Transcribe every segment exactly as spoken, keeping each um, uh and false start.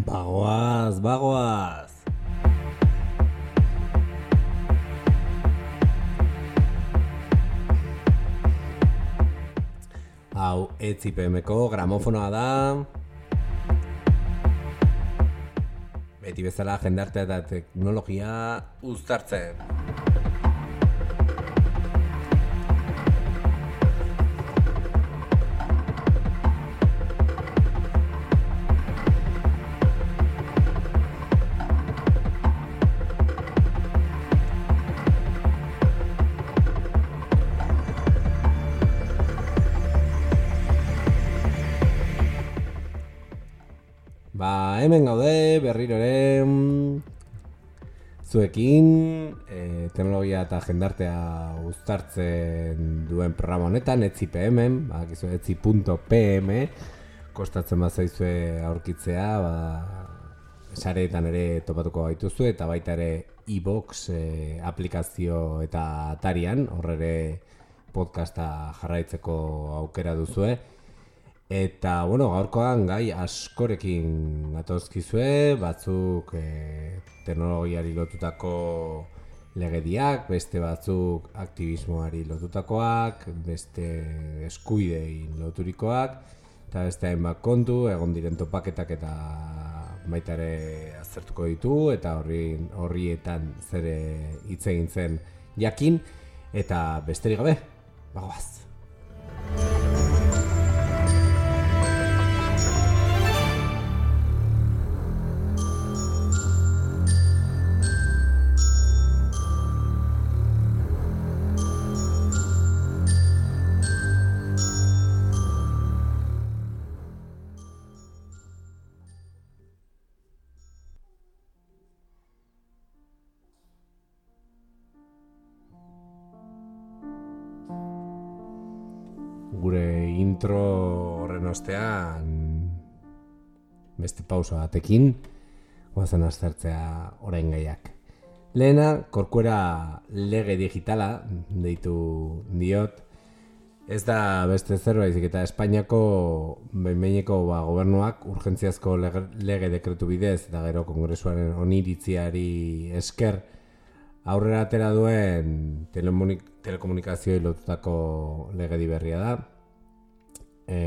Bagoaz, bagoaz. Hau, etzi pe emeko gramofonoa da. Beti bezala jendartea eta teknologia uztartzen. Ba, hemen gaude, berriro ere zuekin e, teknologia eta jendartea uztartzen duen programa honetan, etzi pe emen, ba, etzi punto pe eme, kostatzen bat zaizue aurkitzea, ba, sareetan ere topatuko gaituzu, eta baita ere iVoox e, aplikazio eta atarian, horre ere podcasta jarraitzeko aukera duzue. Eta, bueno, gaurkoan gai askorekin gatozkizue, batzuk e, teknologiari lotutako legediak, beste batzuk aktivismoari lotutakoak, beste eskuidei loturikoak, eta beste hainbat kontu, egon diren topaketak eta baita ere aztertuko ditu, eta horri, horrietan zere hitz egin zen jakin, eta besterik gabe, bagoaz. Gure intro horren ostean beste pausa batekin goazen aztertzea orain gaiak. Lehena, Corcuera lege digitala deitu diot. Ez da beste zer baizik eta Espainiako behin-behineko ba, gobernuak urgentziazko lege, lege dekretu bidez eta gero kongresuaren oniritziari esker aurrera atera duen telekomunikazioei lotutako legedi berria da. E,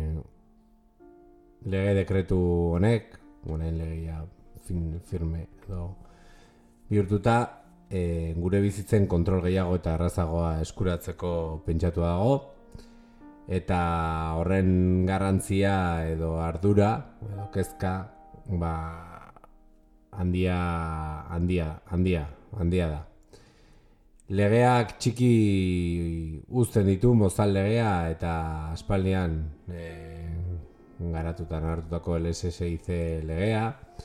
lege dekretu honek, honen legeia fin, firme edo bihurtuta, e, gure bizitzen kontrol gehiago eta errazagoa eskuratzeko pentsatu dago, eta horren garrantzia edo ardura edo kezka ba, handia, handia, handia, handia da. Legeak txiki uzten ditu, mozal legea, eta aspaldian e, garatutan hartutako el ese ese i ce legea.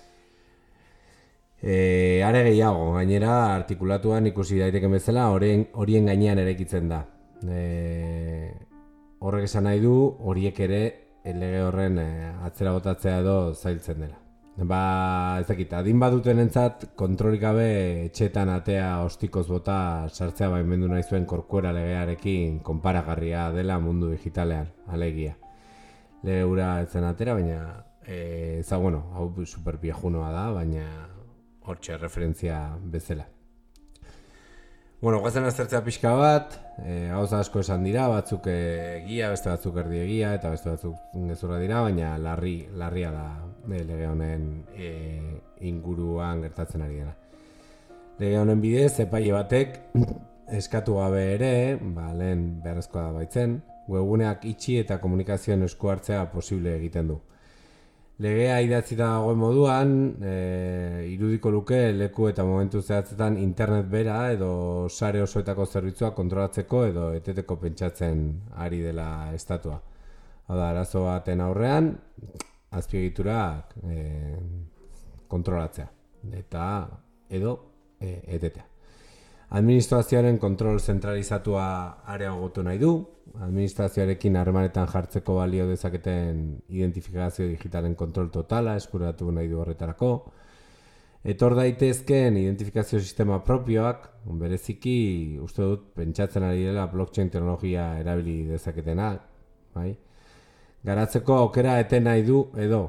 E, are gehiago, gainera artikulatuan ikusi daiteken bezala horien, horien gainean eraikitzen da. E, horrek esan nahi du, horiek ere lege horren e, atzera botatzea edo zailtzen dela. Ba, ez dakit, adin baduten entzat, kontrolik gabe etxetan atea ostikoz bota sartzea baimendu nahi zuen Corcuera legearekin konparagarria dela mundu digitalean, alegia. Lege hura etzen atera, baina, e, za, bueno, hau super viejunoa da, baina hortxe referentzia bezala. Bueno, guazen aztertzea pixka bat, e, gauza asko esan dira, batzuk egia, beste batzuk erdi egia, eta beste batzuk gezurra dira, baina larri, larria da e, lege honen e, inguruan gertatzen ari dena. Lege honen bidez, epaile batek eskatu gabe ere, ba, lehen beharrezkoa da baitzen, webguneak itxi eta komunikazioen esku hartzea posible egiten du. Legea idatzita dagoen moduan, e, irudiko luke leku eta momentu zehatzetan internet bera edo sare osoetako zerbitzuak kontrolatzeko edo eteteko pentsatzen ari dela estatua. Hau da, arazo baten aurrean, azpiegiturak e, kontrolatzea eta edo e, etetea. Administrazioaren kontrol zentralizatua areagotu nahi du, administrazioarekin harremanetan jartzeko balio dezaketen identifikazio digitalen kontrol totala eskuratu nahi du horretarako. Etor daitezkeen identifikazio sistema propioak, bereziki uste dut pentsatzen ari dela blockchain teknologia erabili dezaketenak, bai? Garatzeko aukera eten nahi du edo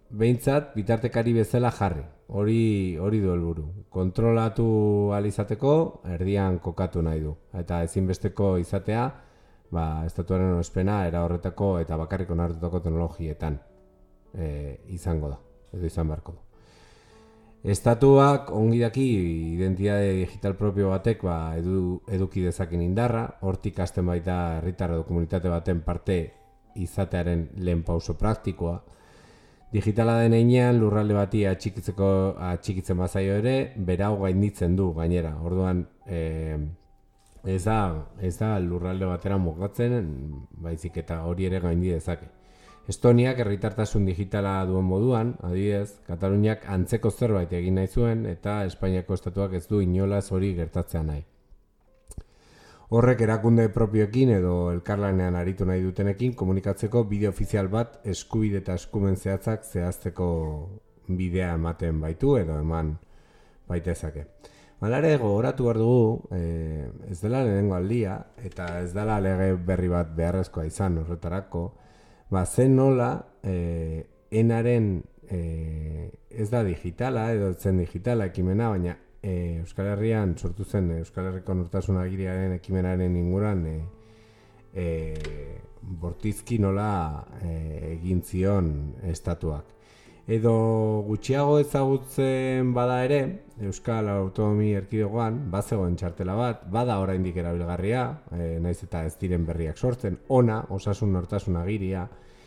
behintzat bitartekari bezala jarri. Hori hori du helburu. Kontrolatu ahal izateko erdian kokatu nahi du. Eta ezinbesteko izatea, ba, estatuaren ospena era horretako eta bakarrik onartutako teknologietan e, izango da, edo izan beharko du. Estatuak ongi daki identitate digital propio batek ba, edu, eduki dezaken indarra, hortik hasten baita herritar edo komunitate baten parte izatearen lehen pauso praktikoa. Digitala den heinean lurralde bati atxikitzeko atxikitzen bazaio ere, berau gainditzen du gainera. Orduan, e, ez da, ez da lurralde batera mugatzen, baizik eta hori ere gaindi dezake. Estoniak herritartasun digitala duen moduan, adibidez, Kataluniak antzeko zerbait egin nahi zuen eta Espainiako estatuak ez du inolaz hori gertatzea nahi. Horrek erakunde propioekin edo elkarlanean aritu nahi dutenekin komunikatzeko bide ofizial bat eskubide eta eskumen zehatzak zehazteko bidea ematen baitu edo eman baitezake. Malare gogoratu behar dugu, eh, ez dela lehenengo aldia eta ez dela lege berri bat beharrezkoa izan horretarako, ba, zen nola eh, enaren eh, ez da digitala edo zen digitala ekimena, baina E, Euskal Herrian sortu zen Euskal Herriko Nortasun Agiriaren ekimenaren inguran e, e, bortizki nola e, egin zion estatuak. Edo gutxiago ezagutzen bada ere, Euskal Autonomi Erkidegoan bazegoen txartela bat, bada oraindik erabilgarria, e, naiz eta ez diren berriak sortzen, ona, osasun nortasun agiria.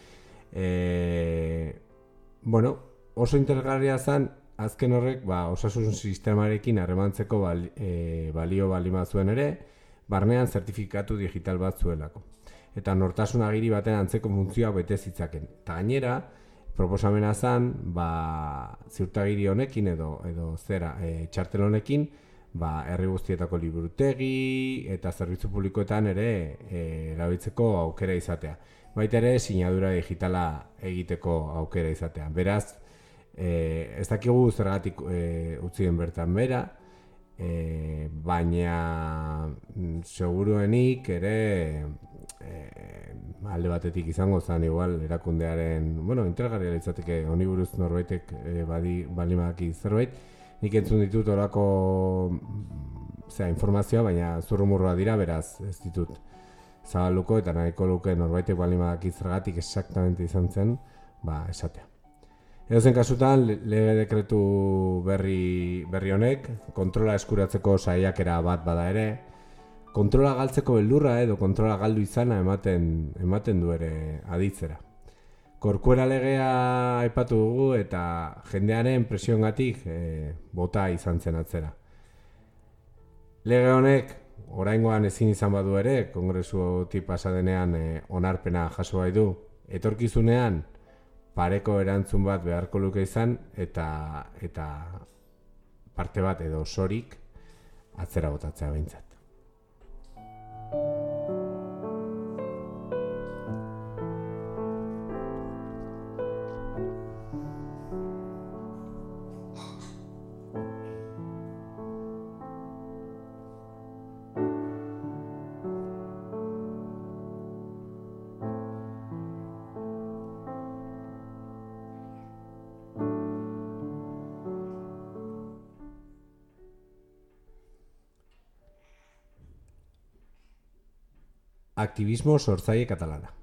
E, bueno, oso interesgarria zen. Azken horrek, ba, osasun sistemarekin harremantzeko bali, e, balio balima zuen ere, barnean zertifikatu digital bat zuelako. Eta nortasun agiri baten antzeko funtzioa bete zitzaken. Eta gainera, proposamena zen, ba, ziurtagiri honekin edo, edo zera, e, txartel honekin, ba, herri guztietako liburutegi eta zerbitzu publikoetan ere e, erabiltzeko aukera izatea. Baita ere, sinadura digitala egiteko aukera izatea. Beraz, Eh, ez dakigu zergatik eh, utzi den bertan bera, eh, baina mm, seguruenik ere eh, alde batetik izango zen igual erakundearen, bueno, interesgarria litzateke honi buruz norbaitek eh, badi balimaki zerbait, nik entzun ditut orako zera, informazioa, baina zurrumurroa dira, beraz ez ditut zabaluko eta nahiko luke norbaitek balimaki zergatik exactamente izan zen, ba, esatea. Edozen kasutan, lege dekretu berri, berri honek, kontrola eskuratzeko saiakera bat bada ere, kontrola galtzeko beldurra edo kontrola galdu izana ematen, ematen du ere aditzera. Korkuera legea aipatu dugu eta jendearen presioengatik e, bota izan zen atzera. Lege honek, oraingoan ezin izan badu ere, kongresutik pasa denean e, onarpena jaso bai du, etorkizunean, pareko erantzun bat beharko luke izan eta eta parte bat edo osorik atzera botatzea behintzat. Aktivismo sortzaile katalana.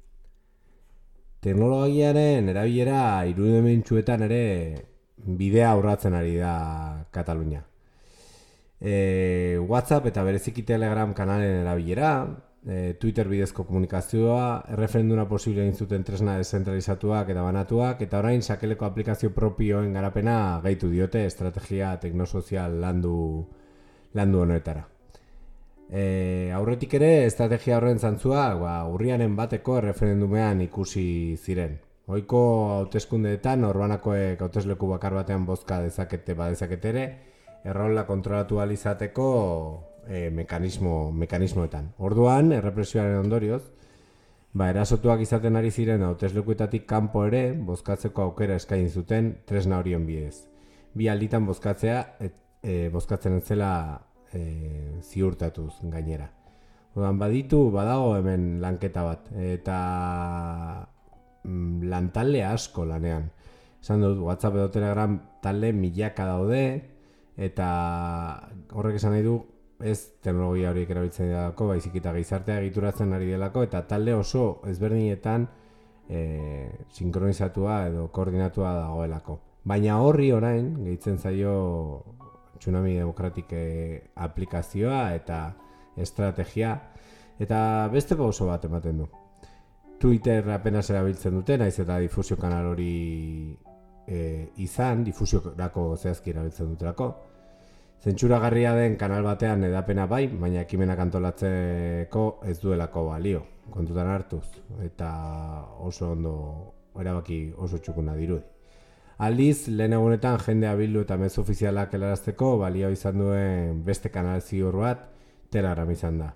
Teknologiaren erabilera irudimentsuetan ere bidea aurratzen ari da Katalunia. E, WhatsApp eta bereziki Telegram kanalen erabilera, e, Twitter bidezko komunikazioa, erreferenduna posible egin zuten tresna deszentralizatuak eta banatuak, eta orain sakeleko aplikazio propioen garapena gaitu diote estrategia teknosozial landu, landu honetara. E, aurretik ere, estrategia horren zantzua ba, urriaren bateko erreferendumean ikusi ziren. Ohiko hauteskundeetan norbanakoek hautesleku bakar batean bozka dezakete badezakete ere, errola kontrolatu ahal izateko e, mekanismo, mekanismoetan. Orduan, errepresioaren ondorioz, ba, erasotuak izaten ari ziren hauteslekuetatik kanpo ere bozkatzeko aukera eskaini zuten tresna horien bidez. Bi alditan bozkatzea, et, e, bozkatzen etzela E, ziurtatuz gainera. Orduan baditu badago hemen lanketa bat eta mm, lantalde asko lanean. esan dut WhatsApp edo Telegram talde milaka daude, eta horrek esan nahi du ez teknologia horiek erabiltzen delako, baizik eta gizartea egituratzen ari delako, eta talde oso ezberdinetan e, sinkronizatua edo koordinatua dagoelako. Baina horri orain gehitzen zaio Tsunami Democratic aplikazioa eta estrategia, eta beste pauso bat ematen du. Twitter apenas erabiltzen dute, naiz eta difusio kanal hori e, izan, difusiorako zehazki erabiltzen dutelako. Zentsuragarria den kanal batean edapena bai, baina ekimenak antolatzeko ez duelako balio, kontutan hartuz, eta oso ondo erabaki oso txukuna dirudi. Aldiz, lehen egunetan jendea bildu eta mezu ofizialak helarazteko balio izan duen beste kanal ziur bat Telegram izan da.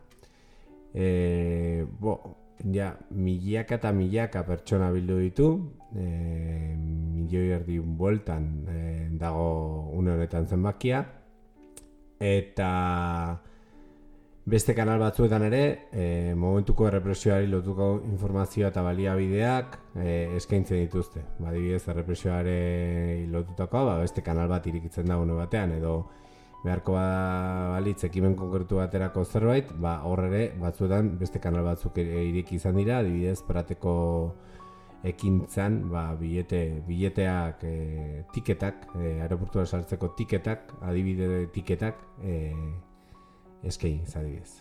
E, bo, ja, milaka eta milaka pertsona bildu ditu, e, milioi erdi bueltan e, dago une honetan zenbakia, eta beste kanal batzuetan ere, e, momentuko errepresioari lotuko informazioa eta baliabideak e, eskaintzen dituzte. Adibidez, errepresioari lotutako, ba, beste kanal bat irikitzen da une batean, edo beharko balitz ekimen konkretu baterako zerbait, ba, hor ere batzuetan beste kanal batzuk ireki izan dira, adibidez, Prateko ekintzan, ba, bilete, bileteak, e, tiketak, e, aeroportua sartzeko tiketak, adibide tiketak, e, eskain zadibidez.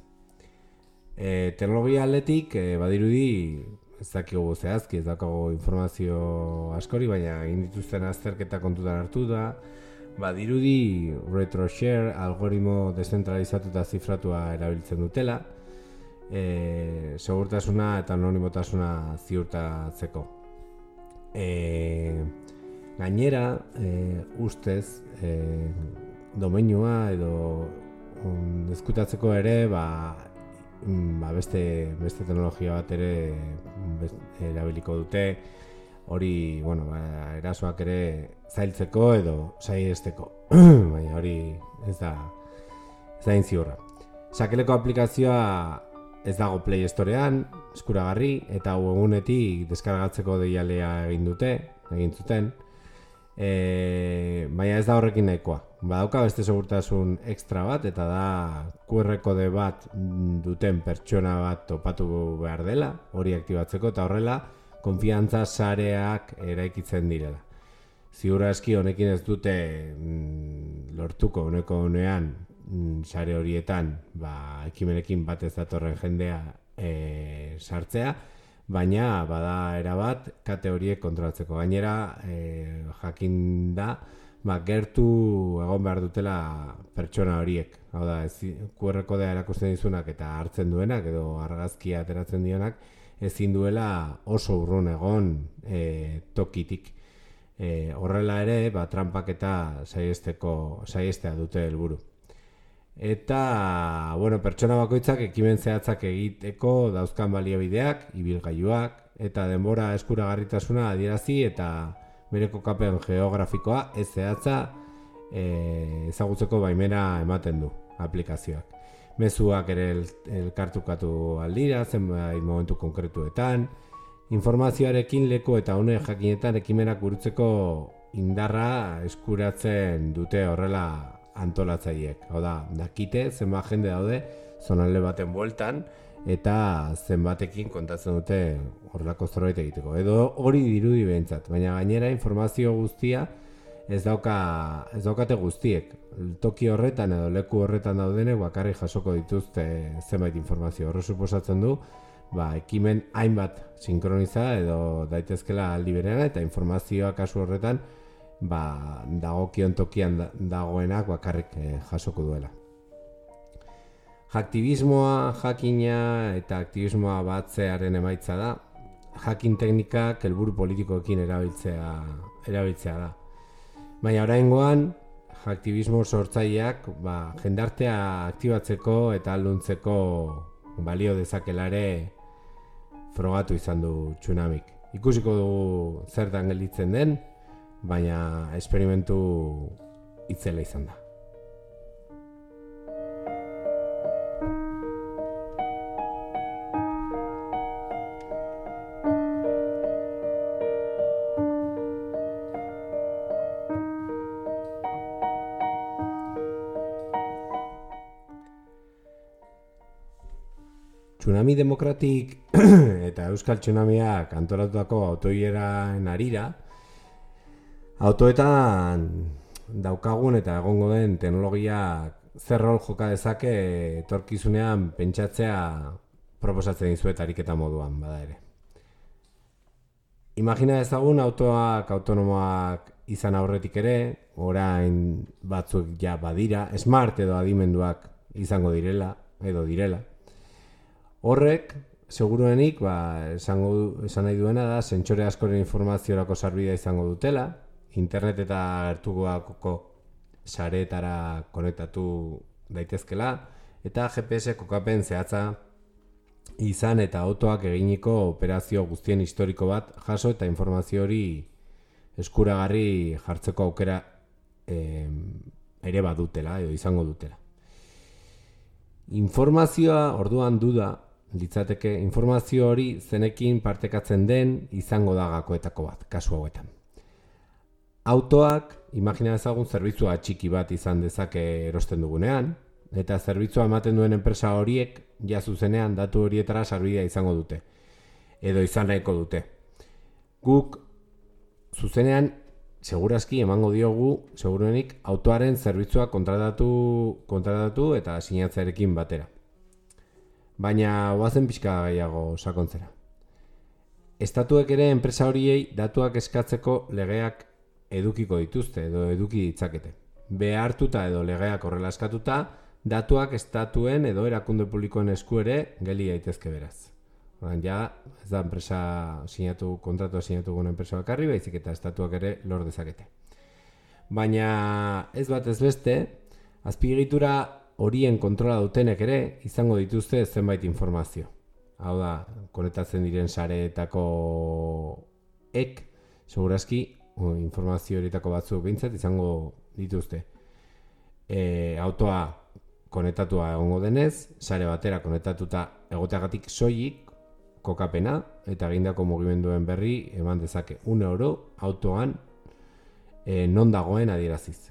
E, teknologia aldetik, e, badirudi, ez dakigu zehazki, ez dakigu informazio askori, baina egin dituzten azterketa kontutan hartu da, badirudi RetroShare algoritmo deszentralizatu eta zifratua erabiltzen dutela, e, segurtasuna eta anonimotasuna ziurtatzeko. E, gainera, e, ustez, e, domeinua edo um, ezkutatzeko ere, ba, ba beste, beste teknologia bat ere best, erabiliko dute, hori, bueno, ba, erasoak ere zailtzeko edo saihesteko. Baina hori ez da ez da ziurra. Sakeleko aplikazioa ez dago Play Storean, eskuragarri, eta webgunetik deskargatzeko deialea egin dute, egin zuten. E, baina ez da horrekin nahikoa. Badauka beste segurtasun extra bat, eta da Q R kode bat duten pertsona bat topatu behar dela, hori aktibatzeko, eta horrela konfiantza sareak eraikitzen direla. Ziurra eski honekin ez dute mm, lortuko honeko honean mm, sare horietan ba, ekimenekin bat ez datorren jendea e, sartzea, baina bada erabat kate horiek kontrolatzeko. Gainera e, jakin da ba, gertu egon behar dutela pertsona horiek. Hau da, ez, Q R kodea erakusten dizunak eta hartzen duenak edo argazkia ateratzen dionak ezin duela oso urrun egon e, tokitik. E, horrela ere, ba, trampak eta saihesteko saihestea dute helburu. Eta, bueno, pertsona bakoitzak ekimen zehatzak egiteko dauzkan baliabideak, ibilgailuak, eta denbora eskuragarritasuna adierazi eta bere kokapen geografikoa ez zehatza e, ezagutzeko baimena ematen du aplikazioak. Mezuak ere elkartukatu aldira, zenbait momentu konkretuetan, informazioarekin leku eta une jakinetan ekimenak burutzeko indarra eskuratzen dute horrela antolatzaileek. Hau da, dakite zenbat jende daude zonalde baten bueltan eta zenbatekin kontatzen dute horrelako zerbait egiteko. Edo hori dirudi behintzat, baina gainera informazio guztia ez dauka ez daukate guztiek. Toki horretan edo leku horretan daudenek bakarrik jasoko dituzte zenbait informazio. Horre suposatzen du ba, ekimen hainbat sinkroniza edo daitezkela aldi berean eta informazioa kasu horretan ba, dagokion tokian dagoenak bakarrik eh, jasoko duela. Aktivismoa, jakina eta aktivismoa batzearen emaitza da. Jakin teknikak helburu politikoekin erabiltzea, erabiltzea da. Baina oraingoan, aktivismo sortzaileak ba, jendartea aktibatzeko eta alduntzeko balio dezakela ere frogatu izan du Tsunamik. Ikusiko dugu zertan gelditzen den, baina esperimentu itzela izan da. Tsunami Demokratik eta Euskal Tsunamiak antolatutako autoileraen harira, autoetan daukagun eta egongo den teknologia zer rol joka dezake etorkizunean pentsatzea proposatzen dizuet ariketa moduan, bada ere. Imagina ezagun autoak autonomoak izan aurretik ere, orain batzuk ja badira, smart edo adimenduak izango direla, edo direla. Horrek, seguruenik, ba, esango, esan nahi duena da, sentsore askoren informaziorako sarbidea izango dutela, internet eta gertukoako sareetara konektatu daitezkela, eta G P S kokapen zehatza izan eta autoak eginiko operazio guztien historiko bat jaso eta informazio hori eskuragarri jartzeko aukera eh, ere badutela edo izango dutela. Informazioa orduan duda litzateke informazio hori zenekin partekatzen den izango da gakoetako bat, kasu hauetan. Autoak, imagina ezagun zerbitzua txiki bat izan dezake erosten dugunean, eta zerbitzua ematen duen enpresa horiek ja zuzenean datu horietara sarbidea izango dute, edo izan nahiko dute. Guk zuzenean segurazki emango diogu, seguruenik, autoaren zerbitzua kontratatu, kontratatu eta sinatzearekin batera. Baina oazen pixka gehiago sakontzera. Estatuek ere enpresa horiei datuak eskatzeko legeak edukiko dituzte edo eduki ditzakete. Behartuta edo legeak horrela eskatuta, datuak estatuen edo erakunde publikoen esku ere geli daitezke beraz. Oran, ja, ez da enpresa sinatu, kontratua sinatu guen enpresa bakarri, baizik eta estatuak ere lor dezakete. Baina ez bat ez beste, azpiegitura horien kontrola dutenek ere izango dituzte zenbait informazio. Hau da, konektatzen diren sareetako ek, segurazki, informazio horietako batzuk behintzat izango dituzte. E, autoa konektatua egongo denez, sare batera konektatuta egoteagatik soilik, kokapena eta egindako mugimenduen berri eman dezake un euro autoan e, non dagoen adieraziz.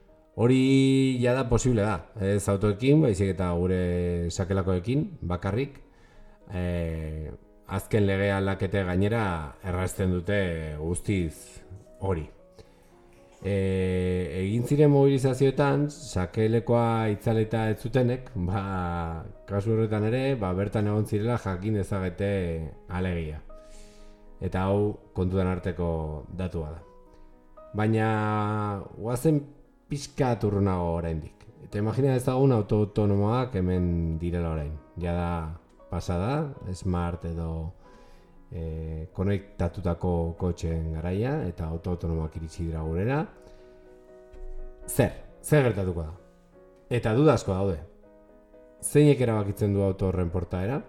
Hori jada posible da, ez autoekin, baizik eta gure sakelakoekin, bakarrik, e, azken lege aldakete gainera errazten dute guztiz hori. E, egin ziren mobilizazioetan, sakelekoa itzaleta ez zutenek, ba, kasu horretan ere, ba, bertan egon zirela jakin dezagete alegia. Eta hau kontutan arteko datua da. Baina, guazen pixka turrunago oraindik. Eta imagina ezagun auto autonomoak hemen direla orain. Jada pasada, smart edo e, konektatutako kotxeen garaia eta auto autonomoak iritsi dira gurera. Zer? Zer gertatuko da? Eta dudazko daude. Zeinek erabakitzen du auto horren portaera?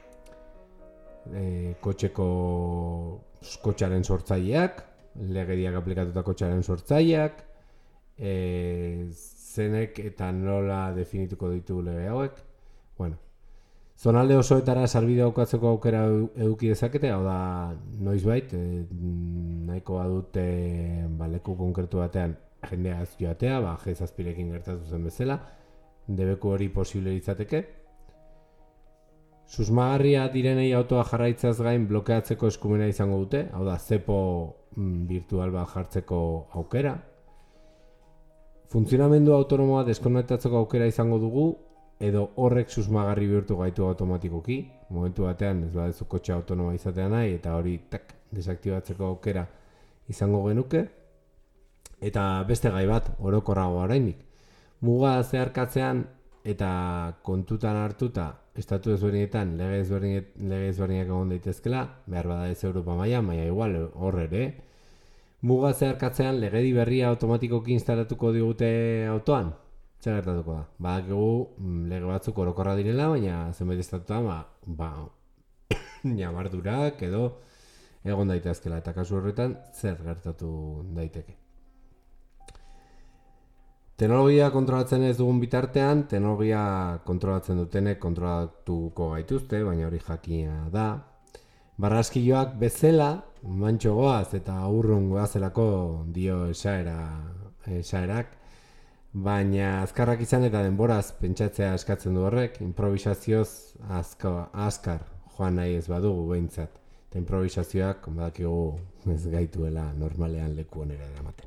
E, kotxeko kotxaren sortzaileak, legediak aplikatuta kotxaren sortzaileak, e, zenek eta nola definituko ditu lege hauek. Bueno, zonalde osoetara sarbidea aukatzeko aukera eduki dezakete, hau da noizbait, e, nahikoa dute ba, leku konkretu batean jendea ez joatea, ba, G zazpirekin gertatu zen bezala, debeku hori posible izateke. Susmagarria direnei autoa jarraitzaz gain blokeatzeko eskumena izango dute, hau da zepo mm, virtual bat jartzeko aukera. Funtzionamendu autonomoa deskonektatzeko aukera izango dugu, edo horrek susmagarri bihurtu gaitu automatikoki, momentu batean ez badezu kotxe autonomoa izatea nahi, eta hori tak, desaktibatzeko aukera izango genuke. Eta beste gai bat, orokorrago oraindik. Muga zeharkatzean eta kontutan hartuta estatu ezberdinetan lege ezberdinak egon daitezkela, behar bada ez Europa maila, maila igual hor ere. Muga zeharkatzean legedi berria automatikoki instalatuko digute autoan? Zer gertatuko da? Badakigu lege batzuk orokorra direla, baina zenbait estatutan ba, ba ñabardurak edo egon daitezkela, eta kasu horretan zer gertatu daiteke. Teknologia kontrolatzen ez dugun bitartean, teknologia kontrolatzen dutenek kontrolatuko gaituzte, baina hori jakina da. Barraskiloak bezala, mantxo goaz eta urrun goazelako dio esaera, esaerak, baina azkarrak izan eta denboraz pentsatzea eskatzen du horrek, improvisazioz azka, azkar joan nahi ez badugu behintzat. Eta improvisazioak, badakigu ez gaituela normalean leku onera eramaten.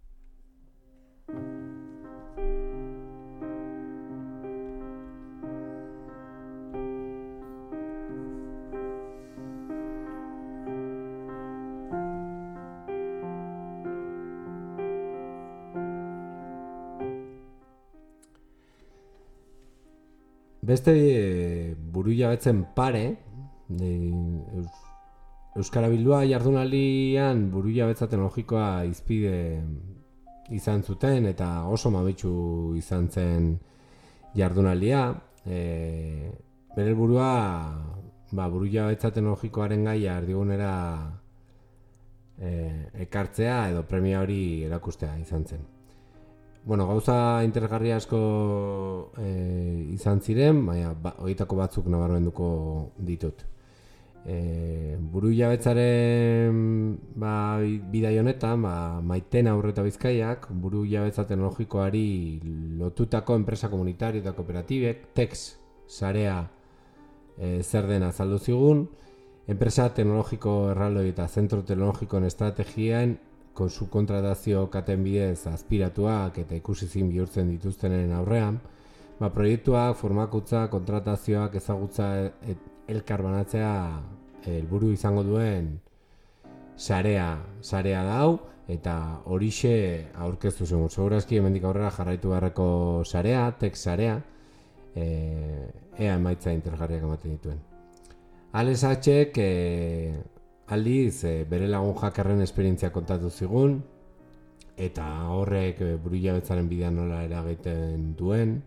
Beste e, burujabetzen pare, e, eus, Euskara Bildua jardunaldian burujabetza teknologikoa izpide izan zuten eta oso mamitsu izan zen jardunaldia. E, bere helburua ba, burujabetza teknologikoaren gaia erdigunera e, ekartzea edo premia hori erakustea izan zen. Bueno, gauza interesgarri asko e, izan ziren, baina ba, horietako batzuk nabarmenduko ditut. E, burujabetzaren ba, bidai honetan, ba, Maiten Aurreta Bizkaiak burujabetza teknologikoari lotutako enpresa komunitario eta kooperatibek Tex sarea e, zer den azaldu zigun, enpresa teknologiko erraldoi eta zentro teknologikoen estrategian konsu kontratazio katen bidez aspiratuak eta ikusizin bihurtzen dituztenen aurrean, ba, proiektuak, formakuntza, kontratazioak, ezagutza et, elkar banatzea helburu izango duen sarea, sarea da hau, eta horixe aurkeztu zen. Segurazki hemendik aurrera jarraitu beharreko sarea, Tex sarea, e, ea emaitza interesgarriak ematen dituen. Alex Hatxek e, aldiz e, bere lagun hackerren esperientzia kontatu zigun, eta horrek e, burujabetzaren bidean nola eragiten duen.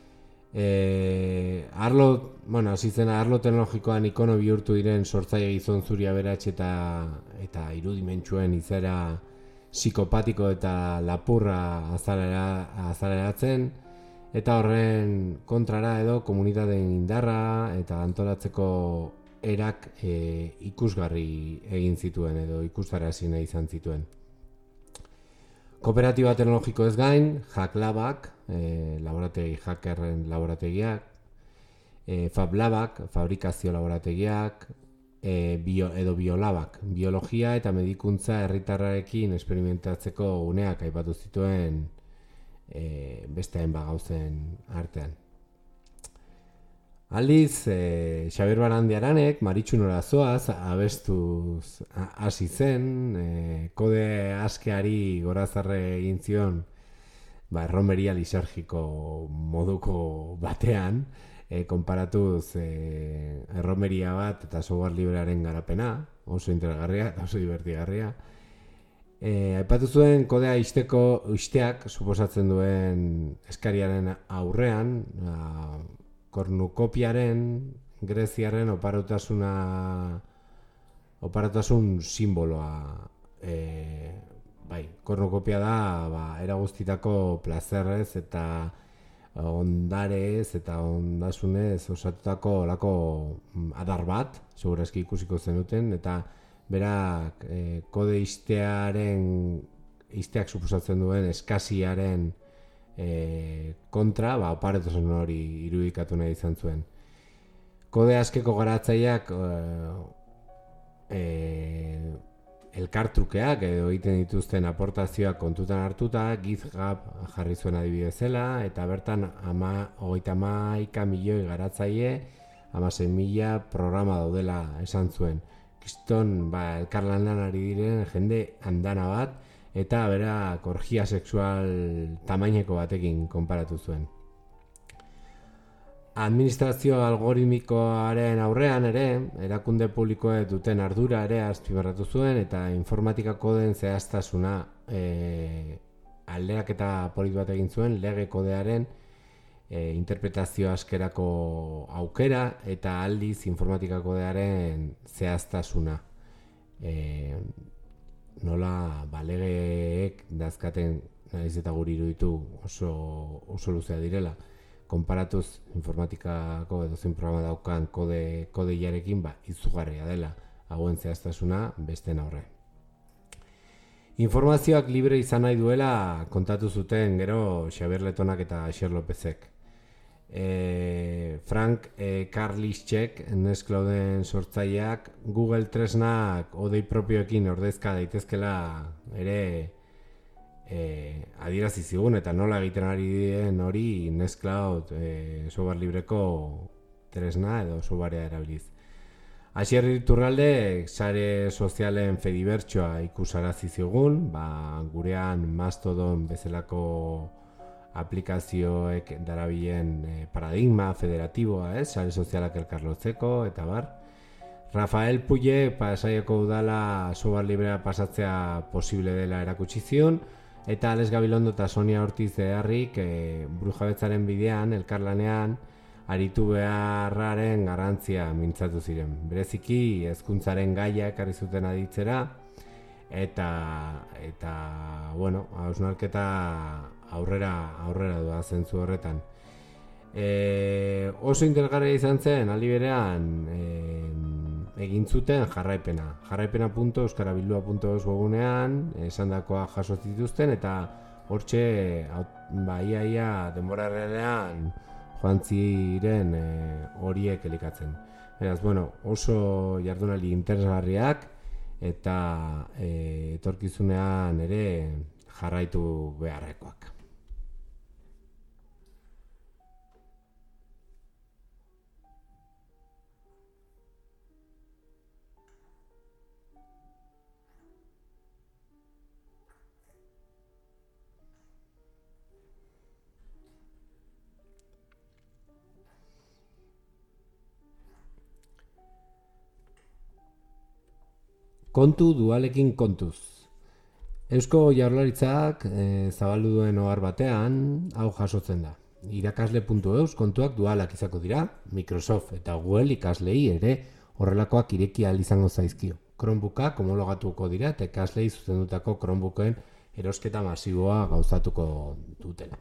E, arlo, bueno, azizena, arlo teknologikoan ikono bihurtu diren sortzaile gizon zuri aberats eta, eta irudimentsuen izera psikopatiko eta lapurra azalera, azaleratzen, eta horren kontrara edo komunitateen indarra eta antolatzeko erak e, ikusgarri egin zituen edo ikustarazi nahi izan zituen. Kooperatiba teknologiko ez gain, HackLabak, e, laborategi hackerren laborategiak, e, FabLabak, fabrikazio laborategiak, e, bio, edo BioLabak, biologia eta medikuntza herritarrarekin esperimentatzeko uneak aipatu zituen e, beste hainbat gauzen artean. Aldiz, e, Xabier Barandiaranek Maritxu Nora Zoaz abestuz hasi zen, e, kode askeari gorazarre egin zion ba, erromeria lisargiko moduko batean, e, konparatuz e, erromeria bat eta software librearen garapena, oso interesgarria eta oso divertigarria. E, aipatu zuen kodea ixteko ixteak suposatzen duen eskariaren aurrean, a, kornukopiaren, greziarren oparotasuna, oparotasun simboloa. E, bai, kornukopia da, ba, era guztitako plazerrez eta ondarez eta ondasunez osatutako olako adar bat, segurazki ikusiko zenuten, eta berak e, kode ixtearen, ixteak suposatzen duen eskasiaren E, kontra, ba, oparetosun hori irudikatu nahi izan zuen. Kode askeko garatzaileak e, e, elkartrukeak edo egiten dituzten aportazioak kontutan hartuta, GitHub jarri zuen adibidez zela, eta bertan ama, hogeita hamaika milioi garatzaile, hamasei mila programa daudela esan zuen. Kriston, ba, elkarlanan ari diren jende andana bat, eta bera orgia sexual tamaineko batekin konparatu zuen. Administrazio algoritmikoaren aurrean ere, erakunde publikoek duten ardura ere azpimarratu zuen, eta informatika kodeen zehaztasuna e, alderaketa polit bat egin zuen, lege kodearen e, interpretazio askerako aukera, eta aldiz informatika kodearen zehaztasuna. E, nola balegeek dazkaten, naiz eta guri iruditu oso, oso luzea direla, konparatuz informatikako edo zein programa daukan kode, kodeiarekin, ba, izugarria dela hauen zehaztasuna besten aurre. Informazioak libre izan nahi duela kontatu zuten gero Xabier Letonak eta Xer Lopezek. E, Frank e, Karliszek, Nextclouden sortzaileak, Google tresnak odei propioekin ordezka daitezkela ere e, adierazi zigun, eta nola egiten ari diren hori Nextcloud e, software libreko tresna edo softwarea erabiliz. Asier Iturralde sare sozialen fedibertsoa ikusarazi zigun, ba, gurean Mastodon bezalako aplikazioek darabilen e, paradigma federatiboa, eh? Sare sozialak elkarlotzeko, eta bar. Rafael Puye pasaiako udala software librea pasatzea posible dela erakutsi zion, eta Alex Gabilondo eta Sonia Ortiz de Harrik e, burujabetzaren bidean, elkarlanean, aritu beharraren garrantzia mintzatu ziren. Bereziki hezkuntzaren gaia ekarri zuten aditzera, eta eta bueno, hausnarketa aurrera aurrera doa zentzu horretan. E, oso interesgarria izan zen, aldi berean e, egin zuten jarraipena. Jarraipena punto euskarabildua punto eus webunean esandakoa jaso zituzten, eta hortxe ba, ia ia denbora errealean joan ziren horiek e, elikatzen. Beraz, bueno, oso jardunaldi interesgarriak, eta e, etorkizunean ere jarraitu beharrekoak. Kontu dualekin kontuz. Eusko Jaurlaritzak e, zabaldu duen ohar batean hau jasotzen da. Irakasle puntu eus kontuak dualak izako dira, Microsoft eta Google ikaslei ere horrelakoak ireki ahal izango zaizkio. Chromebookak homologatuko dira eta ikaslei zuzendutako Chromebooken erosketa masiboa gauzatuko dutela.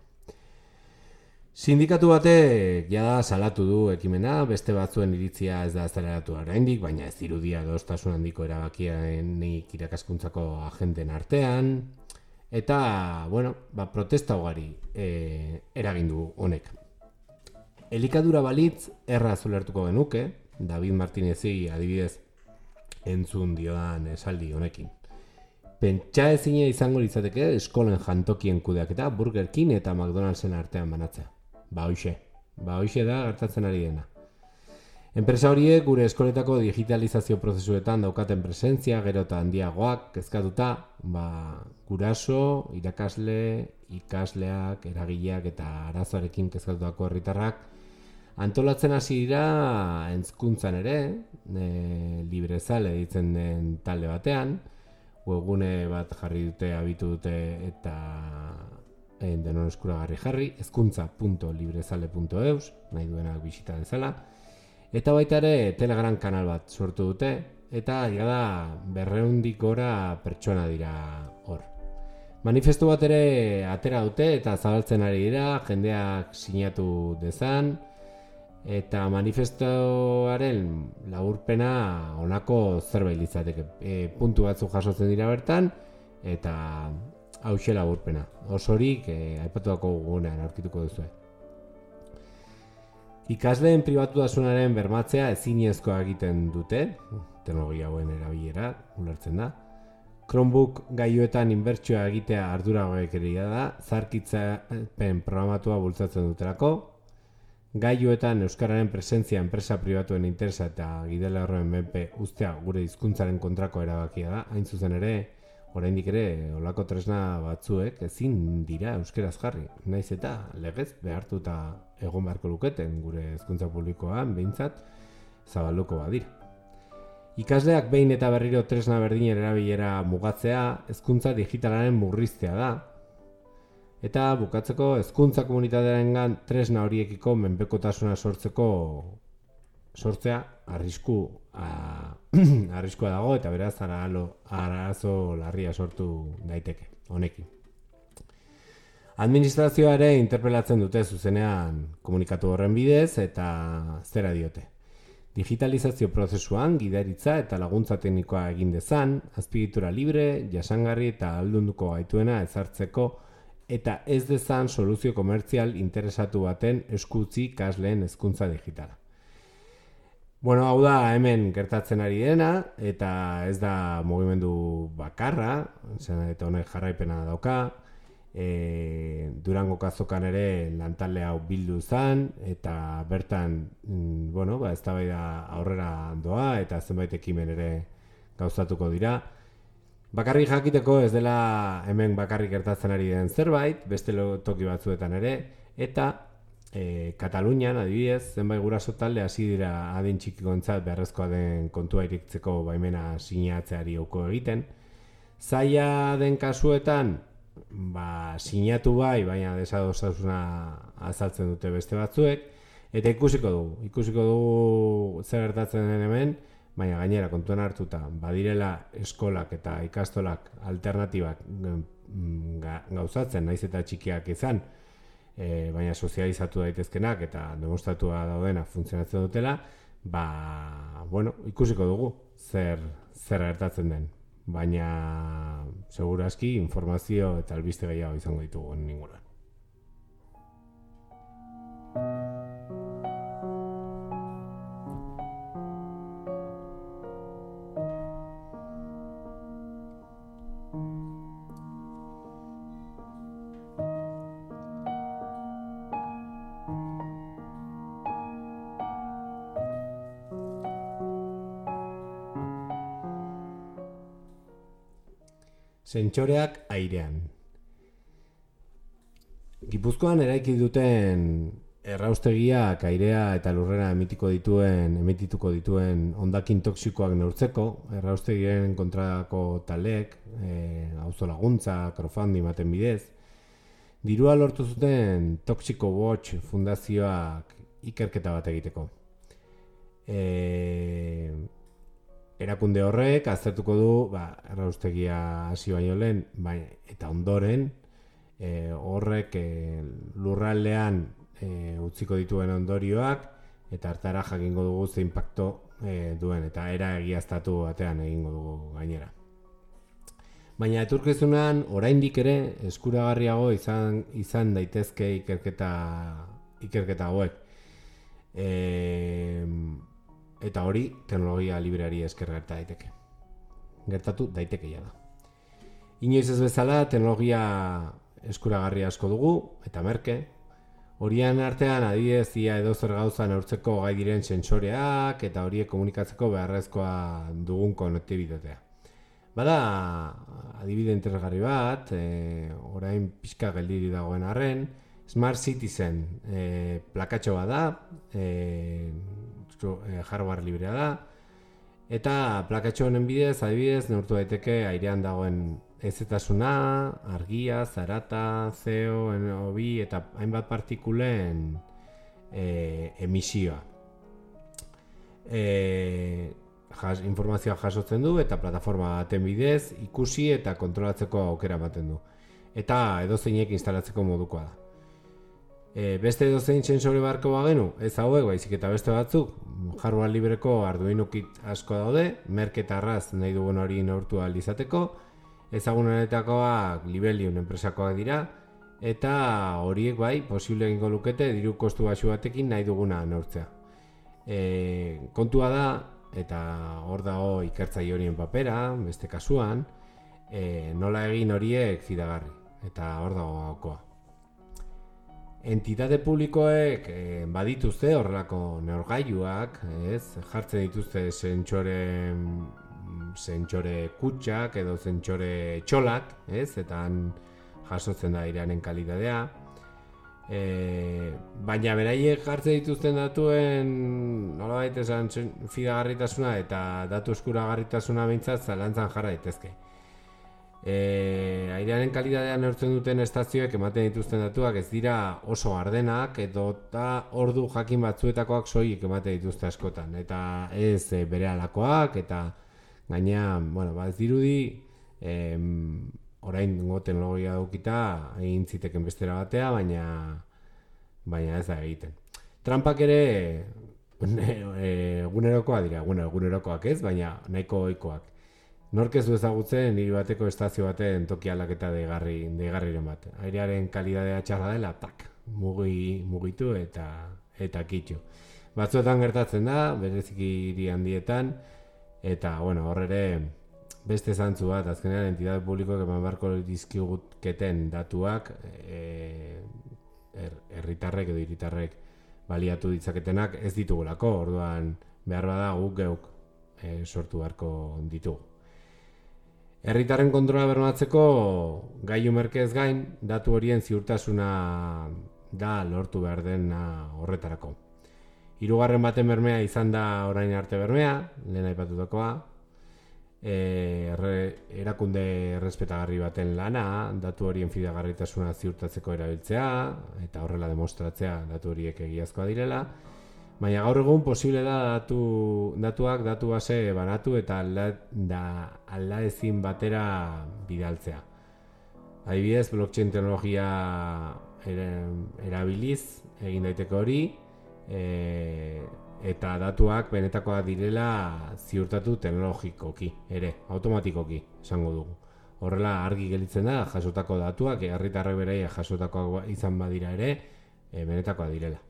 Sindikatu batek jada salatu du ekimena, beste batzuen iritzia ez da azaleratu oraindik, baina ez dirudia adostasun handiko erabakianik irakaskuntzako agenten artean, eta, bueno, ba, protesta ugari e, eragin du honek. Elikadura balitz erraz ulertuko genuke, David Martinezi adibidez entzun diodan esaldi honekin. Pentsa ezina izango litzateke eskolen jantokien kudeaketa Burger King eta McDonald'sen artean banatzea. Ba hoxe, ba hoxe da gertatzen ari dena. Enpresa horiek gure eskoletako digitalizazio prozesuetan daukaten presentzia gero eta handiagoak kezkatuta, ba, guraso, irakasle, ikasleak, eragileak eta arazoarekin kezkatutako herritarrak antolatzen hasi dira hezkuntzan ere, e, librezale ditzen den talde batean, webgune bat jarri dute, abitu dute eta denon eskuragarri jarri, hezkuntza punto librezale punto eus, nahi duenak bisita dezala, eta baita ere Telegram kanal bat sortu dute, eta jada berreundik gora pertsona dira hor. Manifestu bat ere atera dute eta zabaltzen ari dira, jendeak sinatu dezan, eta manifestoaren laburpena honako zerbait litzateke. E, puntu batzuk jasotzen dira bertan, eta hauxe laburpena. Osorik eh, aipatuako gugunean aurkituko duzu. Ikasleen pribatutasunaren bermatzea ezinezkoa egiten dute, teknologia hauen erabilera, ulertzen da. Chromebook gailuetan inbertsioa egitea arduragabekeria da, zaharkitzapen programatua bultzatzen dutelako. Gailuetan euskararen presentzia enpresa pribatuen interesa eta gidalerroen menpe uztea gure hizkuntzaren kontrako erabakia da, hain zuzen ere, oraindik ere olako tresna batzuek ezin dira euskeraz jarri, naiz eta legez behartuta egon beharko luketen gure hezkuntza publikoan behintzat zabalduko badira. Ikasleak behin eta berriro tresna berdinen erabilera mugatzea hezkuntza digitalaren murriztea da. Eta bukatzeko hezkuntza komunitatearengan tresna horiekiko menpekotasuna sortzeko sortzea arrisku a, arriskua dago eta beraz arazo larria sortu daiteke honekin. Administrazioa ere interpelatzen dute zuzenean komunikatu horren bidez eta zera diote. Digitalizazio prozesuan gidaritza eta laguntza teknikoa egin dezan, azpiegitura libre, jasangarri eta ahaldunduko gaituena ezartzeko eta ez dezan soluzio komertzial interesatu baten esku utzi ikasleen hezkuntza digitala. Bueno, hau da hemen gertatzen ari dena eta ez da mugimendu bakarra, eta honek jarraipena dauka. E, Durango azokan ere lantalde hau bildu zen eta bertan mm, bueno, ba, eztabaida aurrera doa eta zenbait ekimen ere gauzatuko dira. Bakarrik jakiteko ez dela hemen bakarrik gertatzen ari den zerbait, beste toki batzuetan ere, eta e, Katalunian adibidez zenbait guraso talde hasi dira adin txikikontzat beharrezkoa den kontua iritzeko baimena sinatzeari uko egiten. Zaila den kasuetan ba, sinatu bai, baina desadostasuna azaltzen dute beste batzuek, eta ikusiko dugu, ikusiko dugu zer gertatzen den hemen, baina gainera kontuan hartuta, badirela eskolak eta ikastolak alternatibak gauzatzen, naiz eta txikiak izan, e, baina sozializatu daitezkenak eta demostratua daudena funtzionatzen dutela, ba, bueno, ikusiko dugu zer, zer gertatzen den. Baina segurazki informazio eta albiste gehiago izango ditugu inguruan. Sentsoreak airean. Gipuzkoan eraiki duten erraustegiak airea eta lurrera emitiko dituen, emitituko dituen hondakin toxikoak neurtzeko, erraustegien kontrako taldeek, e, auzo laguntza, crowdfunding baten bidez, dirua lortu zuten Toxico Watch fundazioak ikerketa bat egiteko. E, Erakunde horrek aztertuko du ba, erraustegia hasi baino lehen bai, eta ondoren e, horrek e, lurraldean e, utziko dituen ondorioak eta hartara jakingo dugu ze inpakto e, duen eta era egiaztatu batean egingo dugu gainera. Baina etorkizunean oraindik ere eskuragarriago izan, izan daitezke ikerketa, ikerketa hauek. E, Eta hori teknologia libreari esker gerta daiteke. Gertatu daiteke ja da. Inoiz ez bezala teknologia eskuragarri asko dugu eta merke. Horien artean adibidez ia edozer gauza neurtzeko gai diren sentsoreak eta horiek komunikatzeko beharrezkoa dugun konektibitatea. Bada adibide interesgarri bat, e, orain pixka geldiri dagoen arren, Smart Citizen e, plakatxo bat da, e, hardware librea da, eta plakatxo honen bidez, adibidez, neurtu daiteke airean dagoen hezetasuna, argia, zarata, C O, N O bi eta hainbat partikulen e, emisioa. E, jas, informazioa jasotzen du eta plataforma baten bidez ikusi eta kontrolatzeko aukera ematen du. Eta edozeinek instalatzeko modukoa da. E, beste edozein sensore barko bagenu, ez hauek baizik eta beste batzuk, hardware libreko Arduino kit asko daude, merke eta arraz nahi dugun hori neurtu ahal izateko, ezagunenetakoak Libelium enpresakoak dira, eta horiek bai, posible egingo lukete diru kostu baxu batekin nahi duguna neurtzea. E, kontua da, eta hor dago ikertzaile horien papera, beste kasuan, e, nola egin horiek fidagarri, eta hor dago gakoa. Entitate publikoek eh, badituzte horrelako neurgailuak, ez? Jartzen dituzte sentsore sentsore kutxak edo sentsore txolak, ez? Eta han jasotzen da airearen kalitatea. E, baina beraiek jartzen dituzten datuen nolabait esan fidagarritasuna eta datu eskuragarritasuna behintzat zalantzan jarra daitezke. E, airearen kalitatea neurtzen duten estazioek ematen dituzten datuak ez dira oso gardenak edo eta ordu jakin batzuetakoak soilik ematen dituzte askotan eta ez e, berehalakoak eta gaina, bueno, ba ez dirudi em, orain dengo teknologia daukita egin ziteken bestera batea, baina baina ez da egiten. Trampak ere egunerokoa dira, bueno, egunerokoak ez, baina nahiko ohikoak. Nork ez du ezagutzen hiri bateko estazio baten toki aldaketa deigarri, deigarriren bat. Airearen kalidadea txarra dela, tak, mugi, mugitu eta eta kitxu. Batzuetan gertatzen da, bereziki hiri handietan, eta, bueno, hor ere beste zantzu bat, azkenean entitate publikoak eman beharko dizkiguketen datuak e, er, herritarrek edo hiritarrek baliatu ditzaketenak ez ditugulako, orduan behar bada guk geuk e, sortu beharko ditugu. Herritarren kontrola bermatzeko gailu merkez gain, datu horien ziurtasuna da lortu behar dena horretarako. Hirugarren baten bermea izan da orain arte bermea, lehen aipatutakoa, e, erre, erakunde errespetagarri baten lana, datu horien fidagarritasuna ziurtatzeko erabiltzea, eta horrela demostratzea datu horiek egiazkoa direla, baina gaur egun posible da datu, datuak datu base banatu eta alda, da, alda ezin batera bidaltzea. Adibidez, blockchain teknologia erabiliz egin daiteke hori, e, eta datuak benetakoak direla ziurtatu teknologikoki, ere, automatikoki, esango dugu. Horrela argi gelditzen da, jasotako datuak, herritarrek beraia jasotakoak izan badira ere, e, benetakoak direla.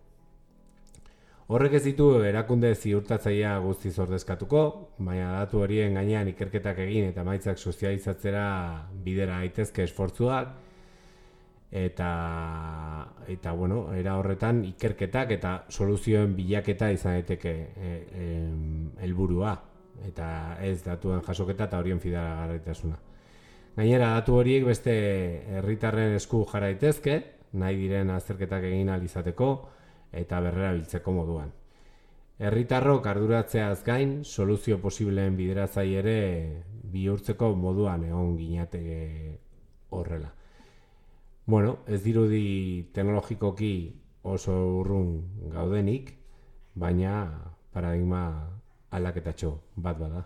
Horrek ez ditu erakunde ziurtatzailea guztiz ordezkatuko, baina datu horien gainean ikerketak egin eta emaitzak sozializatzera bidera daitezke esfortzuak, eta, eta bueno, era horretan ikerketak eta soluzioen bilaketa izan daiteke helburua, e, e, eta ez datuen jasoketa eta horien fidagarritasuna. Gainera, datu horiek beste herritarren esku jara daitezke, nahi diren azterketak egin ahal izateko, eta berrera biltzeko moduan. Herritarrok arduratzeaz gain, soluzio posibleen bideratzaile ere bihurtzeko moduan egon ginateke horrela. Bueno, ez dirudi teknologikoki oso urrun gaudenik, baina paradigma aldaketatxo bat bada.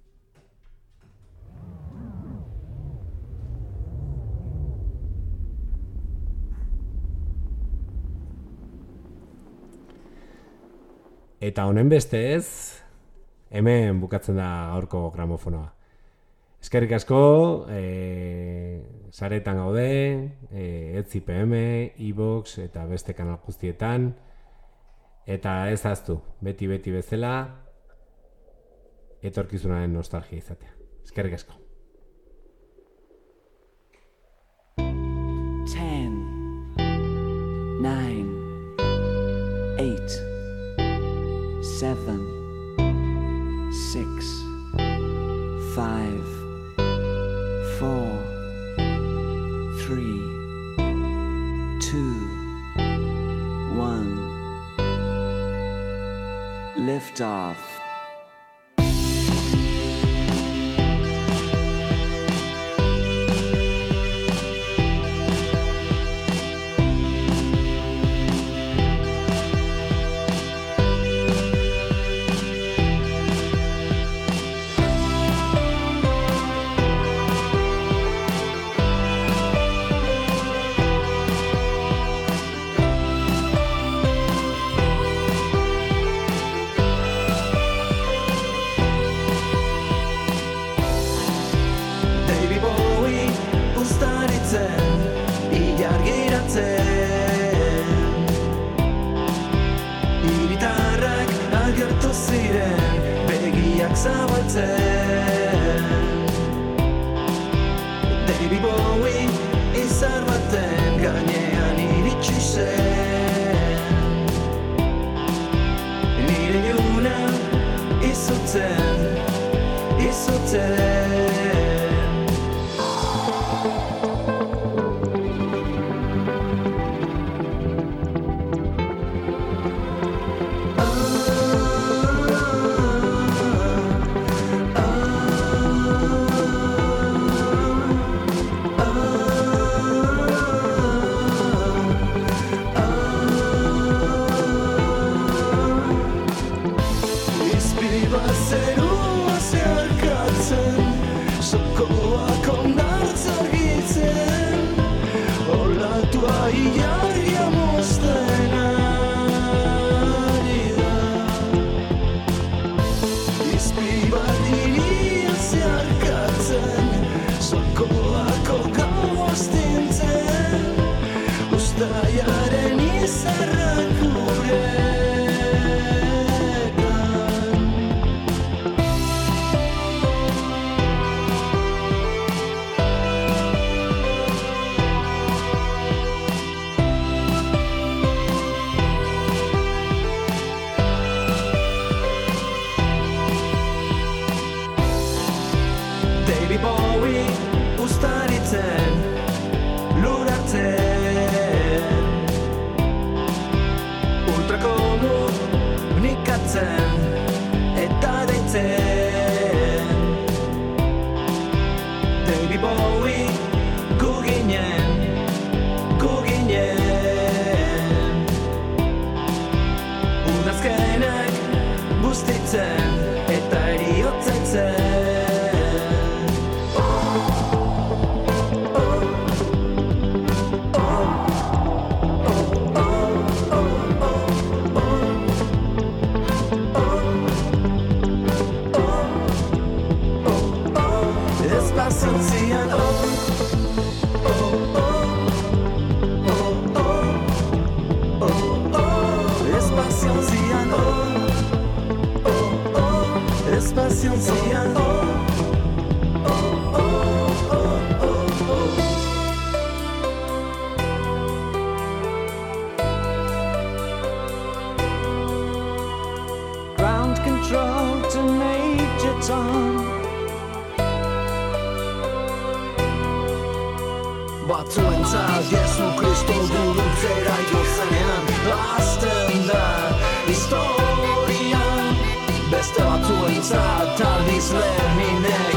Eta honen beste ez, hemen bukatzen da gaurko gramofonoa. Eskerrik asko, e, saretan gaude, e, Etzi P M, iVoox eta beste kanal guztietan. Eta ez ahaztu, beti-beti bezala, etorkizunaren nostalgia izatea. Eskerrik asko. ten, nine, eight, seven, six, five, four, three, two, one. Lift off. David Bowie izar baten gainean iritsi zen, nire iluna izutzen, izutzen. Oh, oh, oh. kontrako komunikatzen eta deitzen. David Bowie gu ginen, gu ginen. Udazkenak bustitzen eta eriotzen zen. Espaziontzian, oh, oh, oh, oh, oh, oh, oh, espaziontzian, oh, oh, oh, espaziontzian, oh, oh, oh, oh, oh, oh. Ground control to Major Tom. Batzuentzat Jesu Kristo gurutzera igozenean hasten da historia. Beste batzuentzat aldiz Leninek